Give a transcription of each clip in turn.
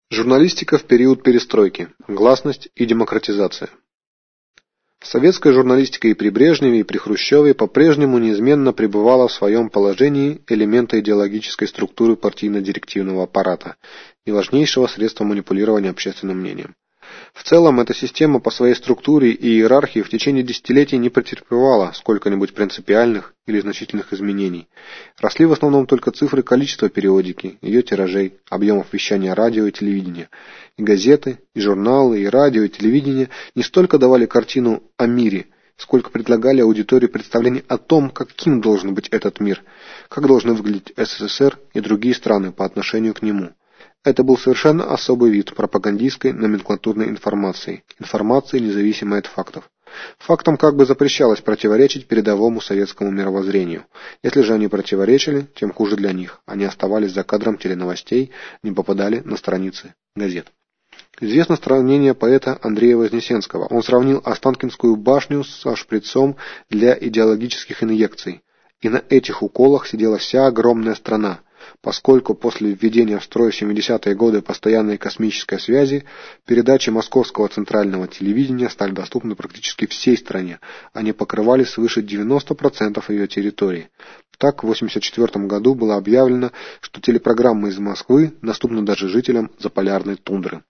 Журналистика в период перестройки. Гласность и демократизация. Советская журналистика и при Брежневе, и при Хрущеве по-прежнему неизменно пребывала в своем положении элемента идеологической структуры партийно-директивного аппарата и важнейшего средства манипулирования общественным мнением. В целом, эта система по своей структуре и иерархии в течение десятилетий не претерпевала сколько-нибудь принципиальных или значительных изменений. Росли в основном только цифры количества периодики, ее тиражей, объемов вещания радио и телевидения. И газеты, и журналы, и радио, и телевидение не столько давали картину о мире, сколько предлагали аудитории представление о том, каким должен быть этот мир, как должны выглядеть СССР и другие страны по отношению к нему. Это был совершенно особый вид пропагандистской номенклатурной информации, независимой от фактов. Фактам как бы запрещалось противоречить передовому советскому мировоззрению. Если же они противоречили, тем хуже для них. Они оставались за кадром теленовостей, не попадали на страницы газет. Известно сравнение поэта Андрея Вознесенского. Он сравнил Останкинскую башню со шприцом для идеологических инъекций. И на этих уколах сидела вся огромная страна. Поскольку после введения в строй в 70-е годы постоянной космической связи, передачи московского центрального телевидения стали доступны практически всей стране, они покрывали свыше 90% ее территории. Так, в 1984 году было объявлено, что телепрограммы из Москвы доступны даже жителям заполярной тундры.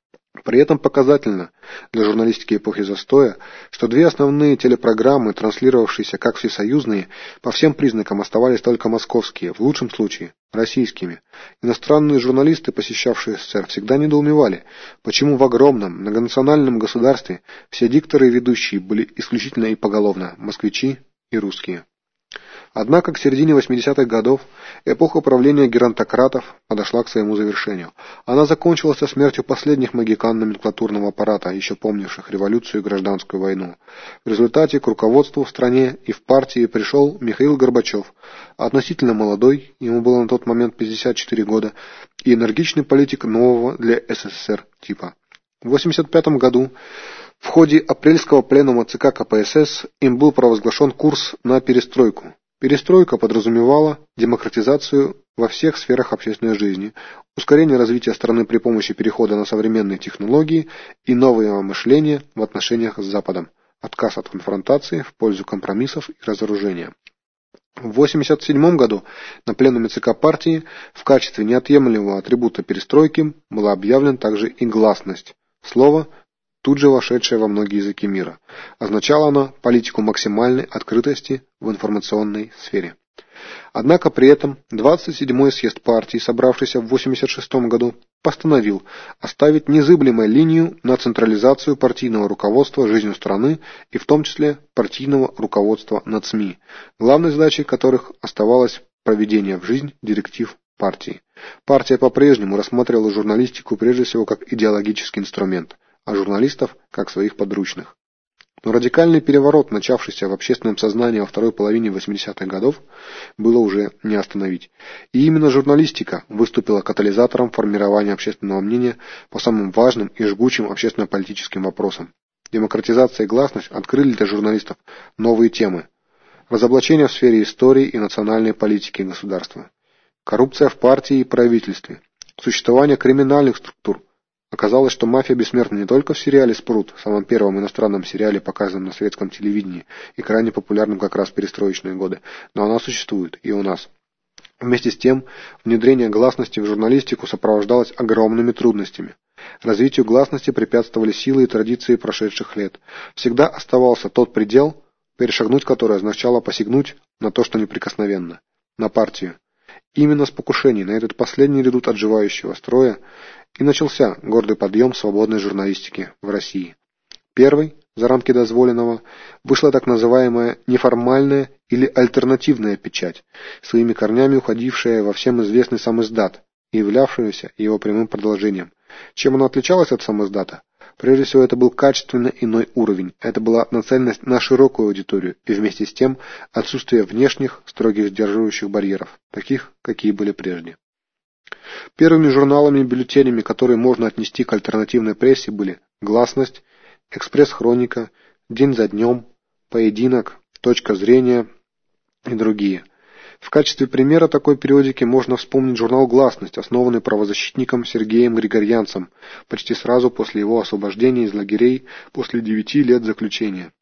При этом показательно для журналистики эпохи застоя, что две основные телепрограммы, транслировавшиеся как всесоюзные, по всем признакам оставались только московские, в лучшем случае российскими. Иностранные журналисты, посещавшие СССР, всегда недоумевали, почему в огромном многонациональном государстве все дикторы и ведущие были исключительно и поголовно москвичи и русские. Однако к середине 80-х годов эпоха правления геронтократов подошла к своему завершению. Она закончилась со смертью последних могикан номенклатурного аппарата, еще помнивших революцию и гражданскую войну. В результате к руководству в стране и в партии пришел Михаил Горбачев, относительно молодой, ему было на тот момент 54 года, и энергичный политик нового для СССР типа. В 1985 году в ходе апрельского пленума ЦК КПСС им был провозглашен курс на перестройку. Перестройка подразумевала демократизацию во всех сферах общественной жизни, ускорение развития страны при помощи перехода на современные технологии и новое мышление в отношениях с Западом, отказ от конфронтации в пользу компромиссов и разоружения. В 1987 году на пленуме ЦК партии в качестве неотъемлемого атрибута перестройки была объявлена также и гласность. Слово, тут же вошедшая во многие языки мира. Означала она политику максимальной открытости в информационной сфере. Однако при этом 27-й съезд партии, собравшийся в 1986 году, постановил оставить незыблемой линию на централизацию партийного руководства жизнью страны и в том числе партийного руководства над СМИ, главной задачей которых оставалось проведение в жизнь директив партии. Партия по-прежнему рассматривала журналистику прежде всего как идеологический инструмент, а журналистов как своих подручных. Но радикальный переворот, начавшийся в общественном сознании во второй половине 80-х годов, было уже не остановить. И именно журналистика выступила катализатором формирования общественного мнения по самым важным и жгучим общественно-политическим вопросам. Демократизация и гласность открыли для журналистов новые темы. Разоблачения в сфере истории и национальной политики государства. Коррупция в партии и правительстве. Существование криминальных структур. Оказалось, что мафия бессмертна не только в сериале «Спрут», самом первом иностранном сериале, показанном на советском телевидении и крайне популярном как раз в перестроечные годы, но она существует и у нас. Вместе с тем, внедрение гласности в журналистику сопровождалось огромными трудностями. Развитию гласности препятствовали силы и традиции прошедших лет. Всегда оставался тот предел, перешагнуть который означало посягнуть на то, что неприкосновенно, на партию. Именно с покушений на этот последний редут отживающего строя и начался гордый подъем свободной журналистики в России. Первой, за рамки дозволенного, вышла так называемая неформальная или альтернативная печать, своими корнями уходившая во всем известный самиздат и являвшаяся его прямым продолжением. Чем она отличалась от самиздата? Прежде всего, это был качественно иной уровень, это была нацеленность на широкую аудиторию и вместе с тем отсутствие внешних, строгих сдерживающих барьеров, таких, какие были прежде. Первыми журналами и бюллетенями, которые можно отнести к альтернативной прессе, были «Гласность», «Экспресс-хроника», «День за днем», «Поединок», «Точка зрения» и другие. В качестве примера такой периодики можно вспомнить журнал «Гласность», основанный правозащитником Сергеем Григорьянцем почти сразу после его освобождения из лагерей после 9 лет заключения.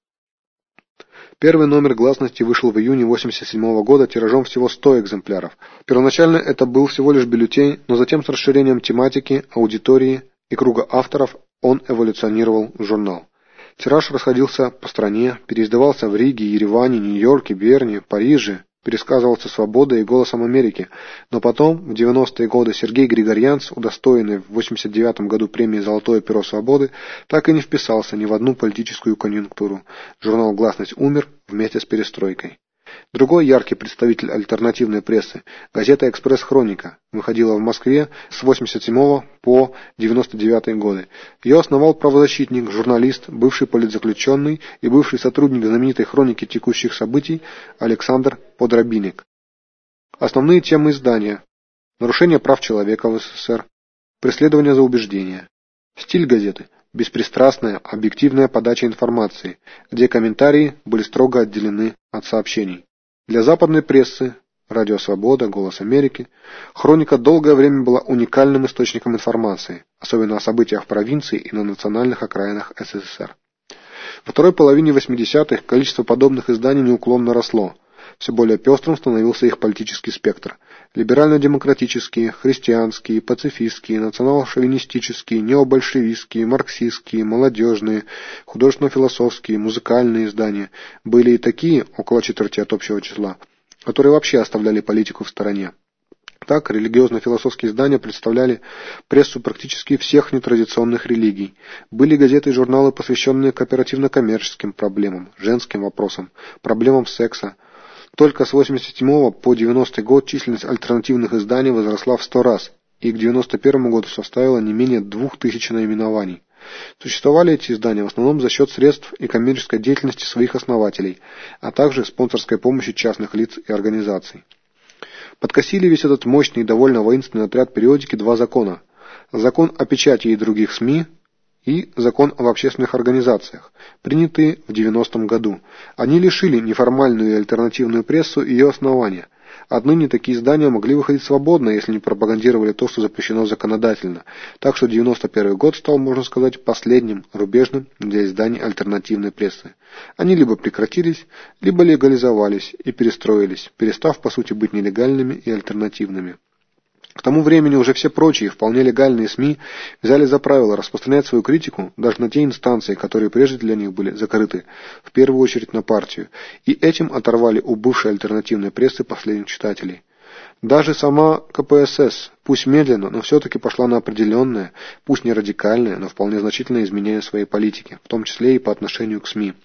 Первый номер «Гласности» вышел в июне 1987 года тиражом всего 100 экземпляров. Первоначально это был всего лишь бюллетень, но затем с расширением тематики, аудитории и круга авторов он эволюционировал в журнал. Тираж расходился по стране, переиздавался в Риге, Ереване, Нью-Йорке, Берне, Париже, пересказывался «Свободой» и «Голосом Америки», но потом, в 90-е годы, Сергей Григорьянц, удостоенный в 1989 году премии «Золотое перо свободы», так и не вписался ни в одну политическую конъюнктуру. Журнал «Гласность» умер вместе с перестройкой. Другой яркий представитель альтернативной прессы, газета «Экспресс-Хроника», выходила в Москве с 1987 по 1999 годы. Ее основал правозащитник, журналист, бывший политзаключенный и бывший сотрудник знаменитой хроники текущих событий Александр Подробинник. Основные темы издания: нарушение прав человека в СССР, преследование за убеждения. Стиль газеты: беспристрастная, объективная подача информации, где комментарии были строго отделены от сообщений. Для западной прессы, Радио Свобода, Голос Америки, хроника долгое время была уникальным источником информации, особенно о событиях в провинции и на национальных окраинах СССР. Во второй половине 80-х количество подобных изданий неуклонно росло. Все более пестрым становился их политический спектр. Либерально-демократические, христианские, пацифистские, национал-шовинистические, необольшевистские, марксистские, молодежные, художественно-философские, музыкальные издания. Были и такие, около четверти от общего числа, которые вообще оставляли политику в стороне. Так, религиозно-философские издания представляли прессу практически всех нетрадиционных религий. Были газеты и журналы, посвященные кооперативно-коммерческим проблемам, женским вопросам, проблемам секса. Только с 1987 по 1990 год численность альтернативных изданий возросла в 100 раз, и к 1991 году составила не менее 2000 наименований. Существовали эти издания в основном за счет средств и коммерческой деятельности своих основателей, а также спонсорской помощи частных лиц и организаций. Подкосили весь этот мощный и довольно воинственный отряд периодики два закона: закон о печати и других СМИ и закон об общественных организациях, принятые в 90-м году. Они лишили неформальную и альтернативную прессу ее основания. Отныне такие издания могли выходить свободно, если не пропагандировали то, что запрещено законодательно. Так что 91 год стал, можно сказать, последним, рубежным для изданий альтернативной прессы. Они либо прекратились, либо легализовались и перестроились, перестав по сути быть нелегальными и альтернативными. К тому времени уже все прочие, вполне легальные СМИ взяли за правило распространять свою критику даже на те инстанции, которые прежде для них были закрыты, в первую очередь на партию, и этим оторвали у бывшей альтернативной прессы последних читателей. Даже сама КПСС, пусть медленно, но все-таки пошла на определенное, пусть не радикальное, но вполне значительное изменение своей политики, в том числе и по отношению к СМИ.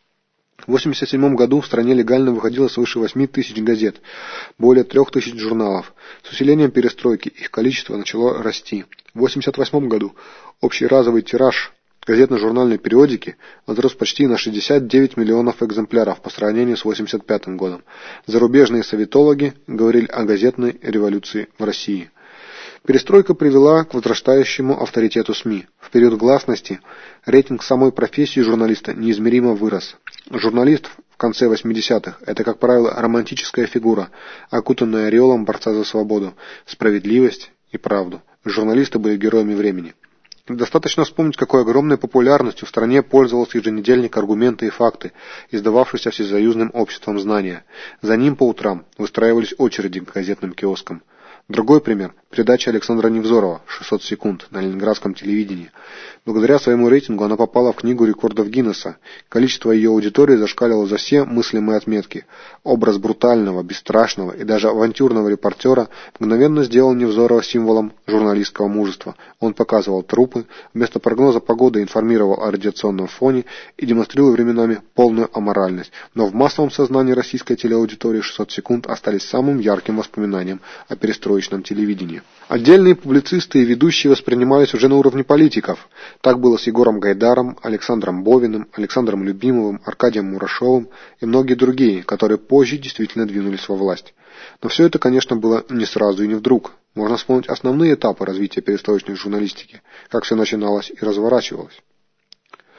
В 1987 году в стране легально выходило свыше 8 тысяч газет, более 3 тысяч журналов. С усилением перестройки их количество начало расти. В 1988 году общий разовый тираж газетно-журнальной периодики возрос почти на 69 миллионов экземпляров по сравнению с 1985 годом. Зарубежные советологи говорили о газетной революции в России. Перестройка привела к возрастающему авторитету СМИ. В период гласности рейтинг самой профессии журналиста неизмеримо вырос. Журналист в конце 80-х – это, как правило, романтическая фигура, окутанная ореолом борца за свободу, справедливость и правду. Журналисты были героями времени. Достаточно вспомнить, какой огромной популярностью в стране пользовался еженедельник «Аргументы и факты», издававшийся Всесоюзным обществом знания. За ним по утрам выстраивались очереди к газетным киоскам. Другой пример – передача Александра Невзорова «600 секунд» на ленинградском телевидении. Благодаря своему рейтингу она попала в книгу рекордов Гиннесса. Количество ее аудитории зашкаливало за все мыслимые отметки. Образ брутального, бесстрашного и даже авантюрного репортера мгновенно сделал Невзорова символом журналистского мужества. Он показывал трупы, вместо прогноза погоды информировал о радиационном фоне и демонстрировал временами полную аморальность. Но в массовом сознании российской телеаудитории 600 секунд остались самым ярким воспоминанием о перестроечном телевидении. Отдельные публицисты и ведущие воспринимались уже на уровне политиков. Так было с Егором Гайдаром, Александром Бовиным, Александром Любимовым, Аркадием Мурашовым и многие другие, которые позже действительно двинулись во власть. Но все это, конечно, было не сразу и не вдруг. Можно вспомнить основные этапы развития перестроечной журналистики, как все начиналось и разворачивалось.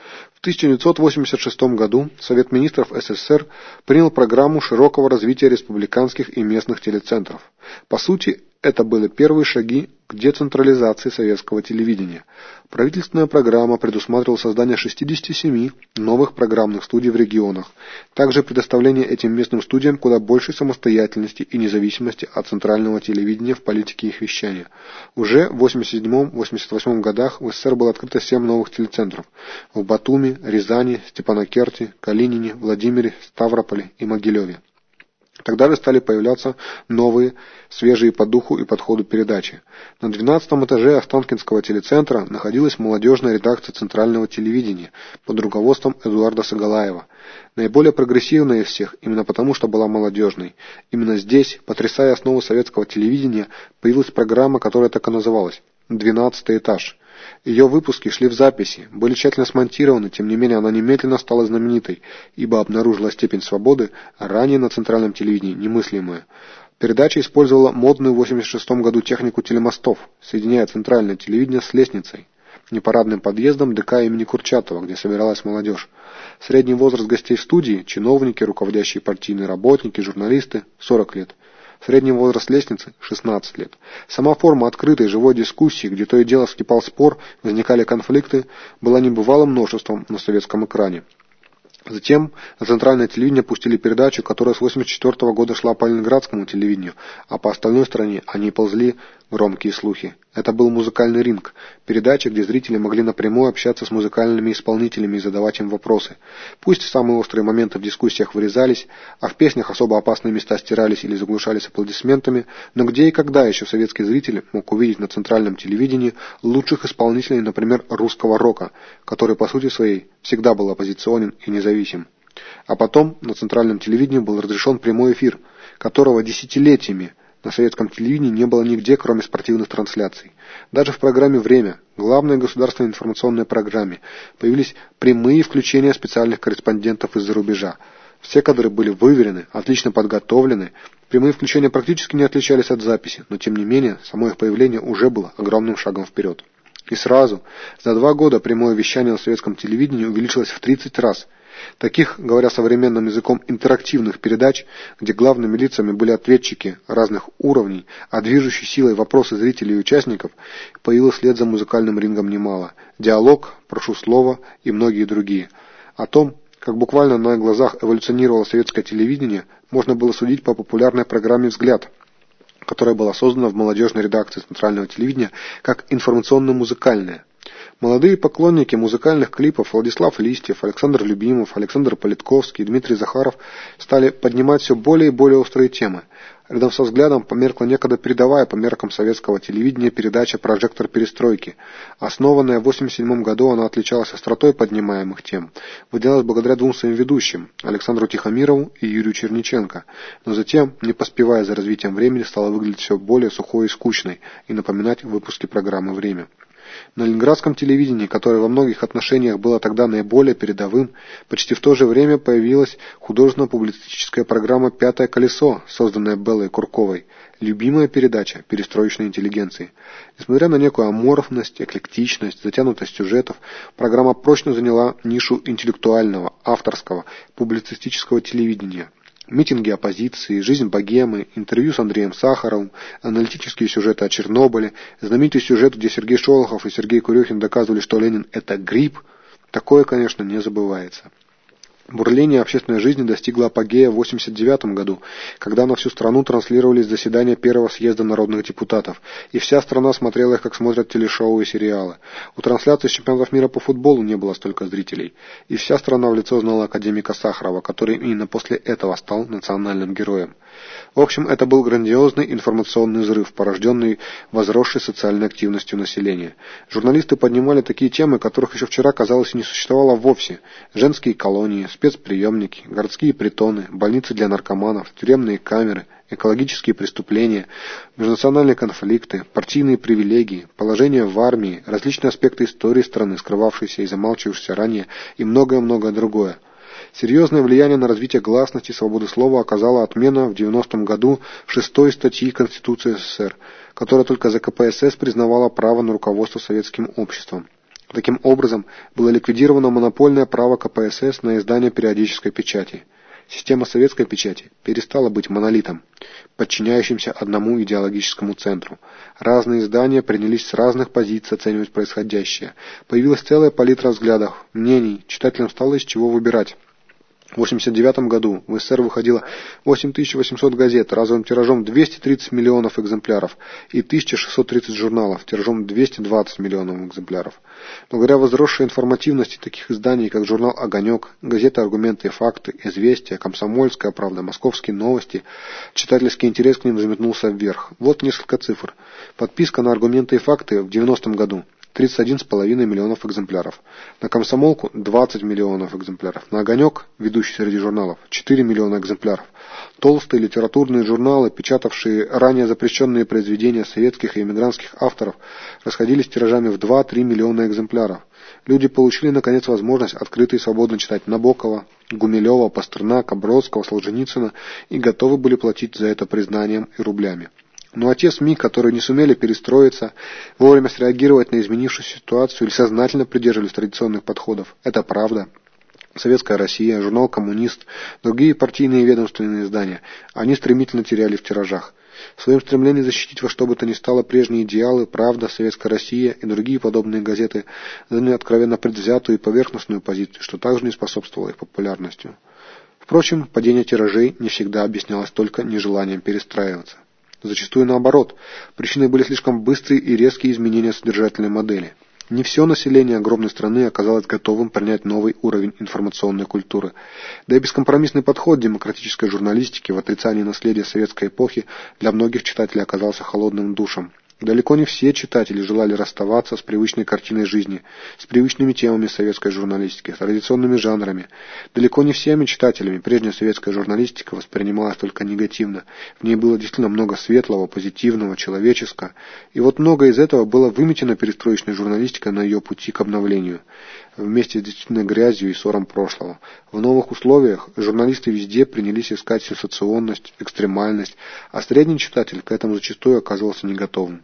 1986 году Совет министров СССР принял программу широкого развития республиканских и местных телецентров. По сути, это были первые шаги к децентрализации советского телевидения. Правительственная программа предусматривала создание 67 новых программных студий в регионах, также предоставление этим местным студиям куда большей самостоятельности и независимости от центрального телевидения в политике их вещания. Уже в 1987-1988 годах в СССР было открыто 7 новых телецентров в Батуми, Рязани, Степанакерте, Калинине, Владимире, Ставрополе и Могилеве. Тогда же стали появляться новые, свежие по духу и подходу передачи. На 12-м этаже Останкинского телецентра находилась молодежная редакция Центрального телевидения под руководством Эдуарда Сагалаева. Наиболее прогрессивная из всех, именно потому, что была молодежной. Именно здесь, потрясая основы советского телевидения, появилась программа, которая так и называлась «12-й этаж». Ее выпуски шли в записи, были тщательно смонтированы, тем не менее она немедленно стала знаменитой, ибо обнаружила степень свободы, ранее на центральном телевидении немыслимую. Передача использовала модную в 1986 году технику телемостов, соединяя центральное телевидение с лестницей, непарадным подъездом ДК имени Курчатова, где собиралась молодежь. Средний возраст гостей в студии – чиновники, руководящие партийные работники, журналисты – 40 лет. Средний возраст лестницы – 16 лет. Сама форма открытой живой дискуссии, где то и дело вскипал спор, возникали конфликты, была небывалым множеством на советском экране. Затем на центральное телевидение пустили передачу, которая с 1984 года шла по ленинградскому телевидению, а по остальной стране о ней ползли громкие слухи. Это был музыкальный ринг, передача, где зрители могли напрямую общаться с музыкальными исполнителями и задавать им вопросы. Пусть самые острые моменты в дискуссиях вырезались, а в песнях особо опасные места стирались или заглушались аплодисментами, но где и когда еще советский зритель мог увидеть на центральном телевидении лучших исполнителей, например, русского рока, который по сути своей всегда был оппозиционен и независим. А потом на центральном телевидении был разрешен прямой эфир, которого десятилетиями на советском телевидении не было нигде, кроме спортивных трансляций. Даже в программе «Время», главной государственной информационной программе, появились прямые включения специальных корреспондентов из-за рубежа. Все кадры были выверены, отлично подготовлены. Прямые включения практически не отличались от записи, но тем не менее, само их появление уже было огромным шагом вперед. И сразу, за 2 года прямое вещание на советском телевидении увеличилось в 30 раз. Таких, говоря современным языком, интерактивных передач, где главными лицами были ответчики разных уровней, а движущей силой вопросы зрителей и участников, появилось вслед за музыкальным рингом немало. «Диалог», «Прошу слова» и многие другие. О том, как буквально на глазах эволюционировало советское телевидение, можно было судить по популярной программе «Взгляд», которая была создана в молодежной редакции Центрального телевидения как информационно-музыкальная. Молодые поклонники музыкальных клипов Владислав Листьев, Александр Любимов, Александр Политковский, Дмитрий Захаров стали поднимать все более и более острые темы. Рядом со «Взглядом» померкла некогда передовая по меркам советского телевидения передача «Прожектор перестройки». Основанная в 1987 году, она отличалась остротой поднимаемых тем. Выделялась благодаря 2 своим ведущим – Александру Тихомирову и Юрию Черниченко. Но затем, не поспевая за развитием времени, стала выглядеть все более сухой и скучной и напоминать выпуски программы «Время». На ленинградском телевидении, которое во многих отношениях было тогда наиболее передовым, почти в то же время появилась художественно-публицистическая программа «Пятое колесо», созданная Беллой Курковой, любимая передача перестроечной интеллигенции. Несмотря на некую аморфность, эклектичность, затянутость сюжетов, программа прочно заняла нишу интеллектуального, авторского, публицистического телевидения. Митинги оппозиции, жизнь богемы, интервью с Андреем Сахаровым, аналитические сюжеты о Чернобыле, знаменитый сюжет, где Сергей Шолохов и Сергей Курехин доказывали, что Ленин – это гриб, такое, конечно, не забывается. Бурление общественной жизни достигло апогея в 1989 году, когда на всю страну транслировались заседания Первого съезда народных депутатов, и вся страна смотрела их, как смотрят телешоу и сериалы. У трансляции чемпионатов мира по футболу не было столько зрителей, и вся страна в лицо знала академика Сахарова, который именно после этого стал национальным героем. В общем, это был грандиозный информационный взрыв, порожденный возросшей социальной активностью населения. Журналисты поднимали такие темы, которых еще вчера, казалось, и не существовало вовсе. Женские колонии, спецприемники, городские притоны, больницы для наркоманов, тюремные камеры, экологические преступления, межнациональные конфликты, партийные привилегии, положение в армии, различные аспекты истории страны, скрывавшиеся и замалчивавшиеся ранее, и многое-многое другое. Серьезное влияние на развитие гласности и свободы слова оказала отмена в 90-м году 6-й статьи Конституции СССР, которая только за КПСС признавала право на руководство советским обществом. Таким образом, было ликвидировано монопольное право КПСС на издание периодической печати. Система советской печати перестала быть монолитом, подчиняющимся одному идеологическому центру. Разные издания принялись с разных позиций оценивать происходящее. Появилась целая палитра взглядов, мнений, читателям стало из чего выбирать. В 1989 году в СССР выходило 8800 газет разовым тиражом 230 миллионов экземпляров и 1630 журналов тиражом 220 миллионов экземпляров. Благодаря возросшей информативности таких изданий, как журнал «Огонек», газеты «Аргументы и факты», «Известия», «Комсомольская правда», «Московские новости», читательский интерес к ним взметнулся вверх. Вот несколько цифр. Подписка на «Аргументы и факты» в 1990 году 31,5 миллионов экземпляров. На «Комсомолку» 20 миллионов экземпляров. На «Огонек», ведущий среди журналов, 4 миллиона экземпляров. Толстые литературные журналы, печатавшие ранее запрещенные произведения советских и эмигрантских авторов, расходились тиражами в 2-3 миллиона экземпляров. Люди получили, наконец, возможность открыто и свободно читать Набокова, Гумилева, Пастернака, Бродского, Солженицына и готовы были платить за это признанием и рублями. Ну а те СМИ, которые не сумели перестроиться, вовремя среагировать на изменившуюся ситуацию или сознательно придерживались традиционных подходов, это «Правда», «Советская Россия», журнал «Коммунист», другие партийные и ведомственные издания, они стремительно теряли в тиражах. В своем стремлении защитить во что бы то ни стало прежние идеалы, «Правда», «Советская Россия» и другие подобные газеты заняли откровенно предвзятую и поверхностную позицию, что также не способствовало их популярности. Впрочем, падение тиражей не всегда объяснялось только нежеланием перестраиваться. Зачастую наоборот, причиной были слишком быстрые и резкие изменения содержательной модели. Не все население огромной страны оказалось готовым принять новый уровень информационной культуры. Да и бескомпромиссный подход демократической журналистики в отрицании наследия советской эпохи для многих читателей оказался холодным душем. Далеко не все читатели желали расставаться с привычной картиной жизни, с привычными темами советской журналистики, с традиционными жанрами. Далеко не всеми читателями прежняя советская журналистика воспринималась только негативно. В ней было действительно много светлого, позитивного, человеческого. И вот многое из этого было выметено перестроечной журналистикой на ее пути к обновлению. Вместе с действительно грязью и ссором прошлого. В новых условиях журналисты везде принялись искать сенсационность, экстремальность, а средний читатель к этому зачастую оказывался не готовым.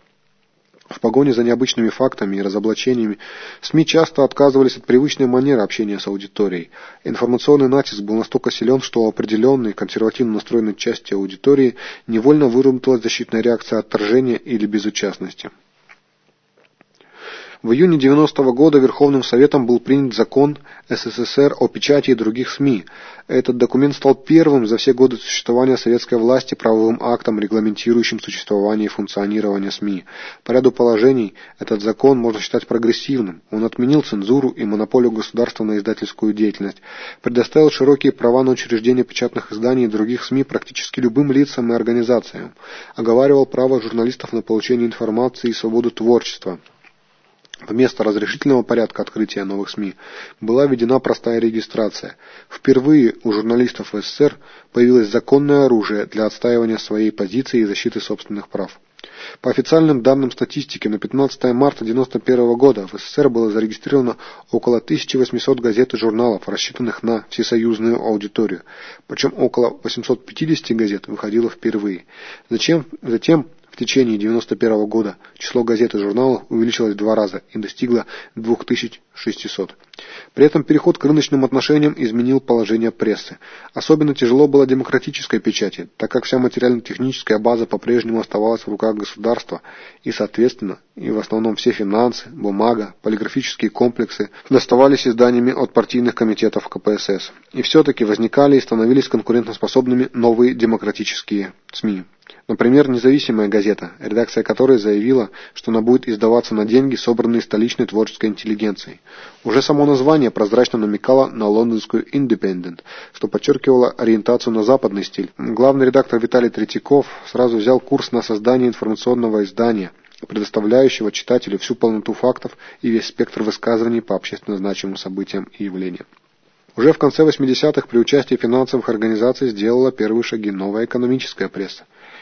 В погоне за необычными фактами и разоблачениями СМИ часто отказывались от привычной манеры общения с аудиторией. Информационный натиск был настолько силен, что у определенной консервативно настроенной части аудитории невольно выработалась защитная реакция отторжения или безучастности. В июне 90-го года Верховным Советом был принят закон СССР о печати и других СМИ. Этот документ стал первым за все годы существования советской власти правовым актом, регламентирующим существование и функционирование СМИ. По ряду положений этот закон можно считать прогрессивным. Он отменил цензуру и монополию государства на издательскую деятельность, предоставил широкие права на учреждение печатных изданий и других СМИ практически любым лицам и организациям, оговаривал право журналистов на получение информации и свободу творчества. Вместо разрешительного порядка открытия новых СМИ была введена простая регистрация. Впервые у журналистов СССР появилось законное оружие для отстаивания своей позиции и защиты собственных прав. По официальным данным статистики, на 15 марта 1991 года в СССР было зарегистрировано около 1800 газет и журналов, рассчитанных на всесоюзную аудиторию, причем около 850 газет выходило впервые. Затем в течение 1991 года число газет и журналов увеличилось в 2 раза и достигло 2600. При этом переход к рыночным отношениям изменил положение прессы. Особенно тяжело было демократической печати, так как вся материально-техническая база по-прежнему оставалась в руках государства и, соответственно, и в основном все финансы, бумага, полиграфические комплексы доставались изданиями от партийных комитетов КПСС. И все-таки возникали и становились конкурентоспособными новые демократические СМИ. Например, независимая газета, редакция которой заявила, что она будет издаваться на деньги, собранные столичной творческой интеллигенцией. Уже само название прозрачно намекало на лондонскую «Independent», что подчеркивало ориентацию на западный стиль. Главный редактор Виталий Третьяков сразу взял курс на создание информационного издания, предоставляющего читателю всю полноту фактов и весь спектр высказываний по общественно значимым событиям и явлениям. Уже в конце 80-х при участии финансовых организаций сделала первые шаги новая экономическая пресса.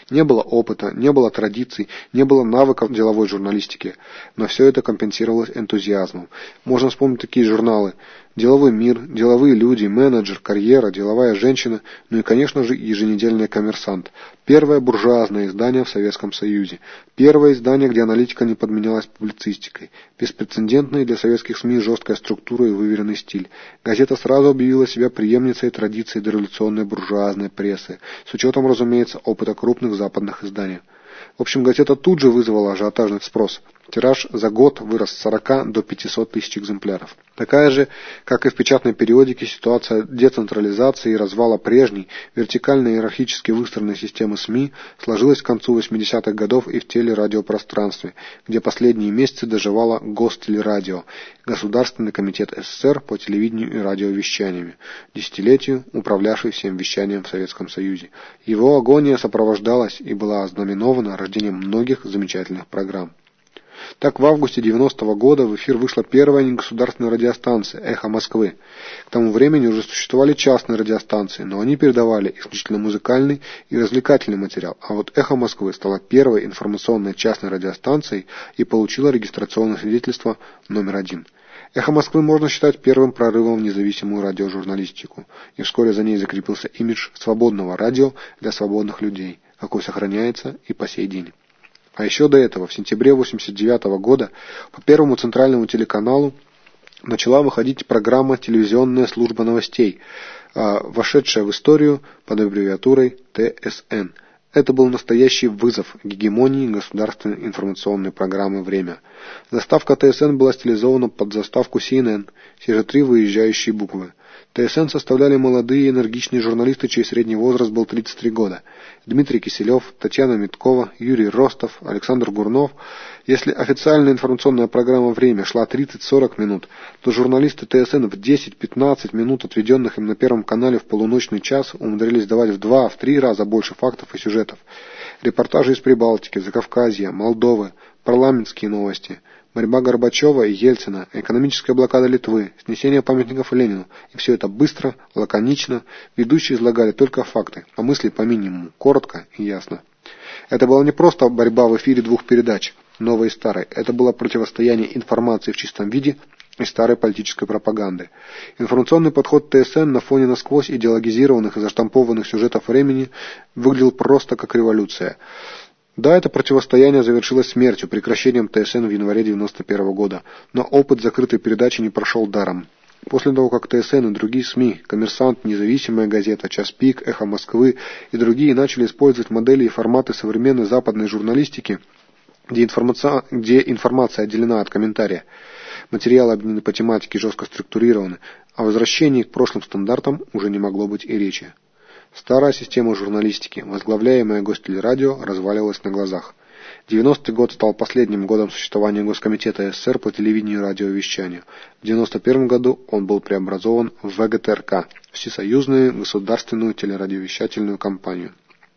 Не было опыта, не было традиций, не было навыков деловой журналистики, но все это компенсировалось энтузиазмом. Можно вспомнить такие журналы: «Деловой мир», «Деловые люди», «Менеджер», «Карьера», «Деловая женщина», ну и, конечно же, еженедельный «Коммерсант». Первое буржуазное издание в Советском Союзе. Первое издание, где аналитика не подменялась публицистикой. Беспрецедентная для советских СМИ жесткая структура и выверенный стиль. Газета сразу объявила себя преемницей традиций дореволюционной буржуазной прессы, с учетом, разумеется, опыта крупных западных изданий. В общем, газета тут же вызвала ажиотажный спрос. Тираж за год вырос с 40 до 500 тысяч экземпляров. Такая же, как и в печатной периодике, ситуация децентрализации и развала прежней, вертикально-иерархически выстроенной системы СМИ сложилась к концу 80-х годов и в телерадиопространстве, где последние месяцы доживало Гостелерадио, Государственный комитет СССР по телевидению и радиовещанию, десятилетию управлявший всем вещанием в Советском Союзе. Его агония сопровождалась и была ознаменована рождением многих замечательных программ. Так, в августе 90-го года в эфир вышла первая негосударственная радиостанция «Эхо Москвы». К тому времени уже существовали частные радиостанции, но они передавали исключительно музыкальный и развлекательный материал, а вот «Эхо Москвы» стала первой информационной частной радиостанцией и получила регистрационное свидетельство номер 1. «Эхо Москвы» можно считать первым прорывом в независимую радиожурналистику, и вскоре за ней закрепился имидж свободного радио для свободных людей, какой сохраняется и по сей день. А еще до этого, в сентябре 1989 года, по Первому центральному телеканалу начала выходить программа «Телевизионная служба новостей», вошедшая в историю под аббревиатурой ТСН. Это был настоящий вызов гегемонии государственной информационной программы «Время». Заставка ТСН была стилизована под заставку CNN, те же три выезжающие буквы. ТСН составляли молодые и энергичные журналисты, чей средний возраст был 33 года. Дмитрий Киселев, Татьяна Миткова, Юрий Ростов, Александр Гурнов. Если официальная информационная программа «Время» шла 30-40 минут, то журналисты ТСН в 10-15 минут, отведенных им на Первом канале в полуночный час, умудрились давать в 2-3 раза больше фактов и сюжетов. Репортажи из Прибалтики, Закавказья, Молдовы, парламентские новости, борьба Горбачева и Ельцина, экономическая блокада Литвы, снесение памятников Ленину. И все это быстро, лаконично, ведущие излагали только факты, а мысли по минимуму, коротко и ясно. Это была не просто борьба в эфире двух передач, новой и старой, это было противостояние информации в чистом виде и старой политической пропаганды. Информационный подход ТСН на фоне насквозь идеологизированных и заштампованных сюжетов времени выглядел просто как революция. Да, это противостояние завершилось смертью, прекращением ТСН в январе 1991 года, но опыт закрытой передачи не прошел даром. После того, как ТСН и другие СМИ, «Коммерсант», «Независимая газета», «Час пик», «Эхо Москвы» и другие начали использовать модели и форматы современной западной журналистики, где информация отделена от комментария, материалы объединены по тематике, жестко структурированы, о возвращении к прошлым стандартам уже не могло быть и речи. Старая система журналистики, возглавляемая Гостелерадио, разваливалась на глазах. 90-й год стал последним годом существования Госкомитета СССР по телевидению и радиовещанию. В 91 году он был преобразован в ВГТРК, Всесоюзную государственную телерадиовещательную компанию.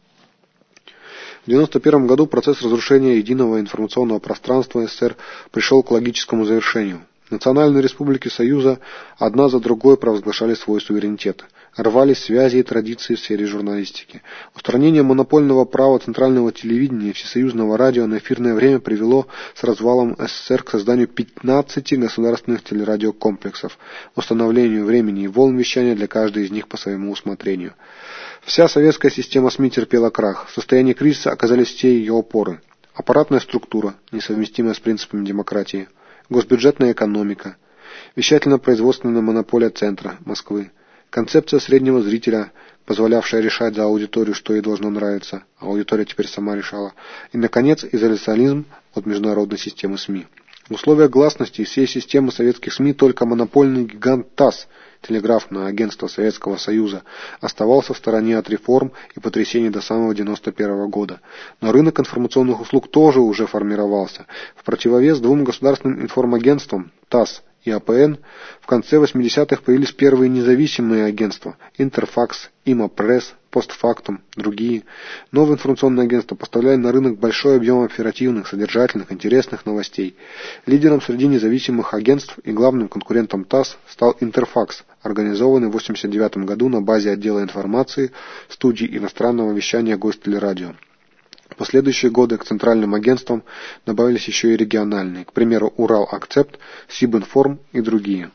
В 1991 году процесс разрушения единого информационного пространства СССР пришел к логическому завершению. Национальные республики Союза одна за другой провозглашали свой суверенитет. Рвались связи и традиции в сфере журналистики. Устранение монопольного права центрального телевидения и всесоюзного радио на эфирное время привело с развалом СССР к созданию 15 государственных телерадиокомплексов, установлению времени и волн вещания для каждой из них по своему усмотрению. Вся советская система СМИ терпела крах. В состоянии кризиса оказались все ее опоры. Аппаратная структура, несовместимая с принципами демократии. Госбюджетная экономика, вещательно-производственная монополия центра Москвы, концепция среднего зрителя, позволявшая решать за аудиторию, что ей должно нравиться, а аудитория теперь сама решала, и, наконец, изоляционизм от международной системы СМИ. В условиях гласности всей системы советских СМИ только монопольный гигант ТАСС, телеграфное агентство Советского Союза, оставался в стороне от реформ и потрясений до самого 1991 года. Но рынок информационных услуг тоже уже формировался. В противовес двум государственным информагентствам ТАСС и АПН в конце 80-х появились первые независимые агентства Интерфакс, Има-Пресс, Постфактум, другие. Новые информационные агентства поставляли на рынок большой объем оперативных, содержательных, интересных новостей. Лидером среди независимых агентств и главным конкурентом ТАСС стал Интерфакс, организованный в 1989 году на базе отдела информации студии иностранного вещания Гостелерадио. В последующие годы к центральным агентствам добавились еще и региональные, к примеру, Урал-Акцепт, Сибинформ и другие.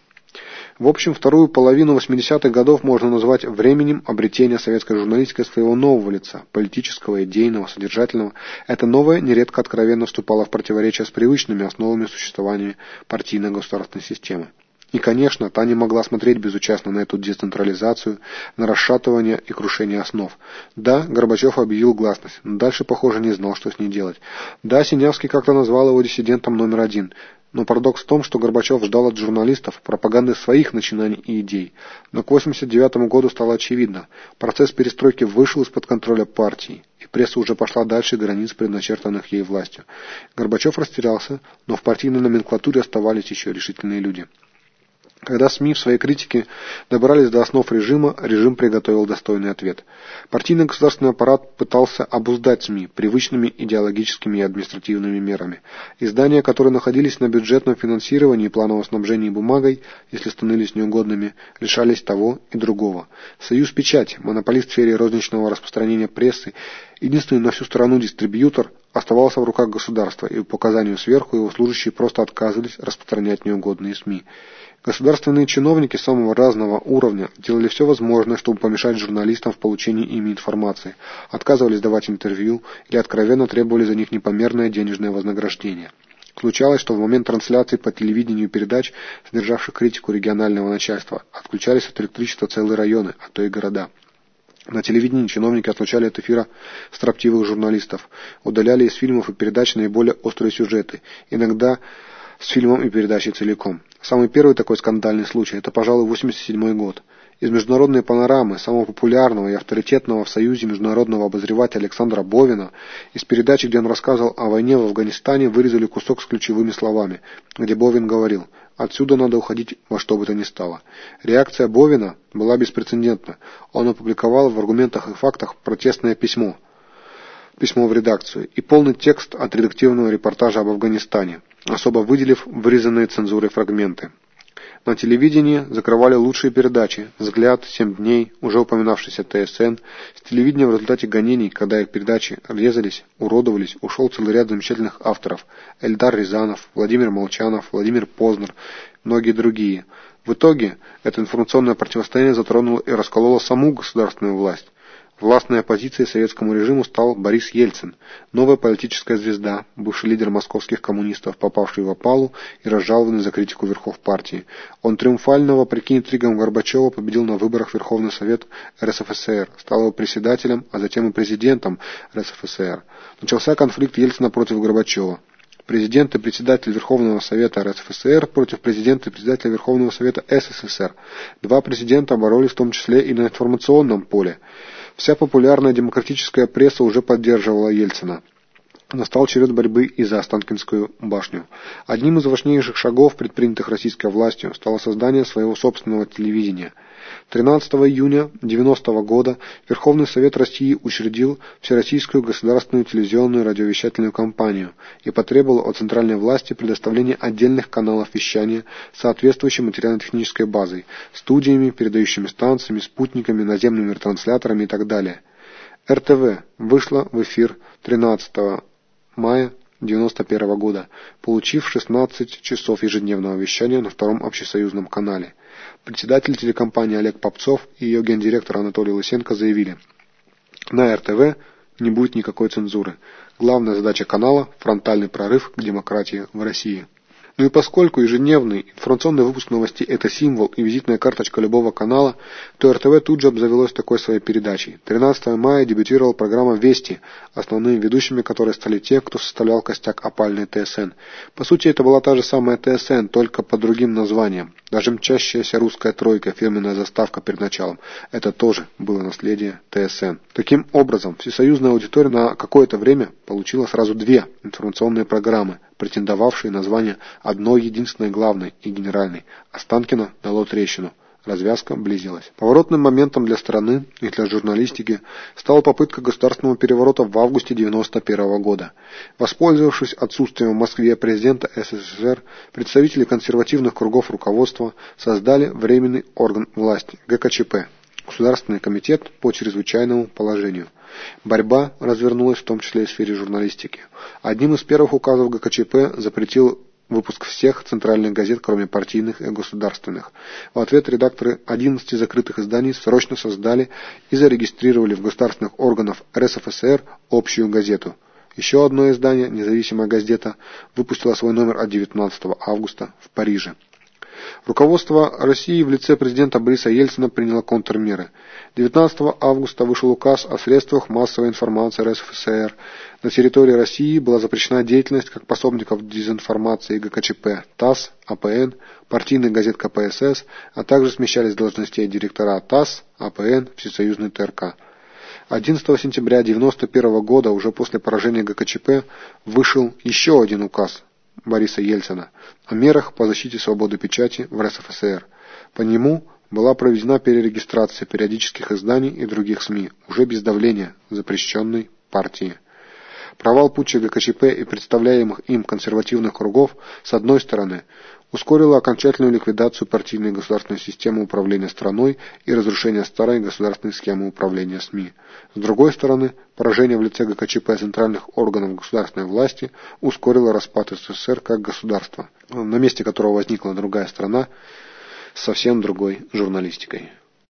В общем, вторую половину 80-х годов можно назвать временем обретения советской журналистики своего нового лица, политического, идейного, содержательного. Это новое нередко откровенно вступало в противоречие с привычными основами существования партийно-государственной системы. И, конечно, та не могла смотреть безучастно на эту децентрализацию, на расшатывание и крушение основ. Да, Горбачев объявил гласность, но дальше, похоже, не знал, что с ней делать. Да, Синявский как-то назвал его диссидентом номер один. Но парадокс в том, что Горбачев ждал от журналистов пропаганды своих начинаний и идей. Но к 1989 году стало очевидно, процесс перестройки вышел из-под контроля партии, и пресса уже пошла дальше границ, предначертанных ей властью. Горбачев растерялся, но в партийной номенклатуре оставались еще решительные люди. Когда СМИ в своей критике добрались до основ режима, режим приготовил достойный ответ. Партийный государственный аппарат пытался обуздать СМИ привычными идеологическими и административными мерами. Издания, которые находились на бюджетном финансировании и плановом снабжении бумагой, если становились неугодными, лишались того и другого. Союз Печать, монополист в сфере розничного распространения прессы, единственный на всю страну дистрибьютор, оставался в руках государства, и по указанию сверху его служащие просто отказывались распространять неугодные СМИ. Государственные чиновники самого разного уровня делали все возможное, чтобы помешать журналистам в получении ими информации, отказывались давать интервью или откровенно требовали за них непомерное денежное вознаграждение. Случалось, что в момент трансляции по телевидению передач, содержавших критику регионального начальства, отключались от электричества целые районы, а то и города. На телевидении чиновники отлучали от эфира строптивых журналистов, удаляли из фильмов и передач наиболее острые сюжеты, иногда с фильмом и передачей целиком. Самый первый такой скандальный случай – это, пожалуй, 1987 год. Из международной панорамы самого популярного и авторитетного в Союзе международного обозревателя Александра Бовина из передачи, где он рассказывал о войне в Афганистане, вырезали кусок с ключевыми словами, где Бовин говорил: «Отсюда надо уходить во что бы то ни стало». Реакция Бовина была беспрецедентна. Он опубликовал в «Аргументах и фактах» протестное письмо в редакцию и полный текст отредактированного репортажа об Афганистане, особо выделив вырезанные цензурой фрагменты. На телевидении закрывали лучшие передачи «Взгляд», «7 дней», уже упоминавшийся ТСН. С телевидения в результате гонений, когда их передачи резались, уродовались, ушел целый ряд замечательных авторов: Эльдар Рязанов, Владимир Молчанов, Владимир Познер, многие другие. В итоге это информационное противостояние затронуло и раскололо саму государственную власть. Властной оппозицией советскому режиму стал Борис Ельцин, новая политическая звезда, бывший лидер московских коммунистов, попавший в опалу и разжалованный за критику верхов партии. Он триумфально, вопреки интригам Горбачева, победил на выборах в Верховный Совет РСФСР, стал его председателем, а затем и президентом РСФСР. Начался конфликт Ельцина против Горбачева. Президент и председатель Верховного Совета РСФСР против президента и председателя Верховного Совета СССР. Два президента боролись в том числе и на информационном поле. Вся популярная демократическая пресса уже поддерживала Ельцина. Настал черед борьбы и за Останкинскую башню. Одним из важнейших шагов, предпринятых российской властью, стало создание своего собственного телевидения. 13 июня 1990 года Верховный Совет России учредил Всероссийскую государственную телевизионную радиовещательную компанию и потребовал от центральной власти предоставления отдельных каналов вещания с соответствующей материально-технической базой, студиями, передающими станциями, спутниками, наземными ретрансляторами и так далее. РТВ вышла в эфир 13 мая 1991 года, получив 16 часов ежедневного вещания на втором общесоюзном канале. Председатель телекомпании Олег Попцов и ее гендиректор Анатолий Лысенко заявили: на РТВ не будет никакой цензуры. Главная задача канала – фронтальный прорыв к демократии в России. Ну и поскольку ежедневный информационный выпуск новостей – это символ и визитная карточка любого канала, то РТВ тут же обзавелось такой своей передачей. 13 мая дебютировала программа «Вести», основными ведущими которой стали те, кто составлял костяк опальной ТСН. По сути, это была та же самая ТСН, только под другим названием. Даже мчащаяся русская тройка, фирменная заставка перед началом – это тоже было наследие ТСН. Таким образом, всесоюзная аудитория на какое-то время получила сразу две информационные программы, претендовавшие на звание одной единственной главной и генеральной. Останкино дало трещину. Развязка близилась. Поворотным моментом для страны и для журналистики стала попытка государственного переворота в августе 1991 года. Воспользовавшись отсутствием в Москве президента СССР, представители консервативных кругов руководства создали Временный орган власти ГКЧП. Государственный комитет по чрезвычайному положению. Борьба развернулась в том числе и в сфере журналистики. Одним из первых указов ГКЧП запретил выпуск всех центральных газет, кроме партийных и государственных. В ответ редакторы 11 закрытых изданий срочно создали и зарегистрировали в государственных органах РСФСР общую газету. Еще одно издание, независимая газета, выпустило свой номер от 19 августа в Париже. Руководство России в лице президента Бориса Ельцина приняло контрмеры. 19 августа вышел указ о средствах массовой информации РСФСР. На территории России была запрещена деятельность как пособников дезинформации ГКЧП, ТАСС, АПН, партийных газет КПСС, а также смещались с должностей директора ТАСС, АПН, Всесоюзный ТРК. 11 сентября 1991 года, уже после поражения ГКЧП, вышел еще один указ Бориса Ельцина о мерах по защите свободы печати в РСФСР. По нему была проведена перерегистрация периодических изданий и других СМИ, уже без давления запрещенной партии. Провал путча ГКЧП и представляемых им консервативных кругов, с одной стороны, ускорило окончательную ликвидацию партийной государственной системы управления страной и разрушение старой государственной схемы управления СМИ. С другой стороны, поражение в лице ГКЧП центральных органов государственной власти ускорило распад СССР как государства, на месте которого возникла другая страна с совсем другой журналистикой.